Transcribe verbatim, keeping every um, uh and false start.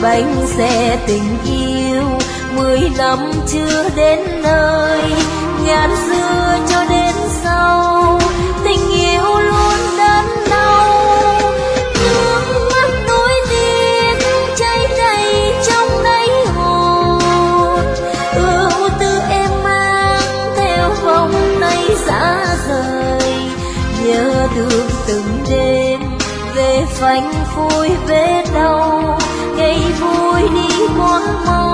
bánh xe tình yêu. Mười năm chưa đến nơi, ngàn xưa cho đến sau, tình yêu luôn đớn đau. Nước mắt nuối tiếc cháy đầy trong đáy hồn, ưu tư em mang theo vòng tay xa rời. Nhớ thương từng đêm về phanh phui vết đau, ngày vui đi quá mau.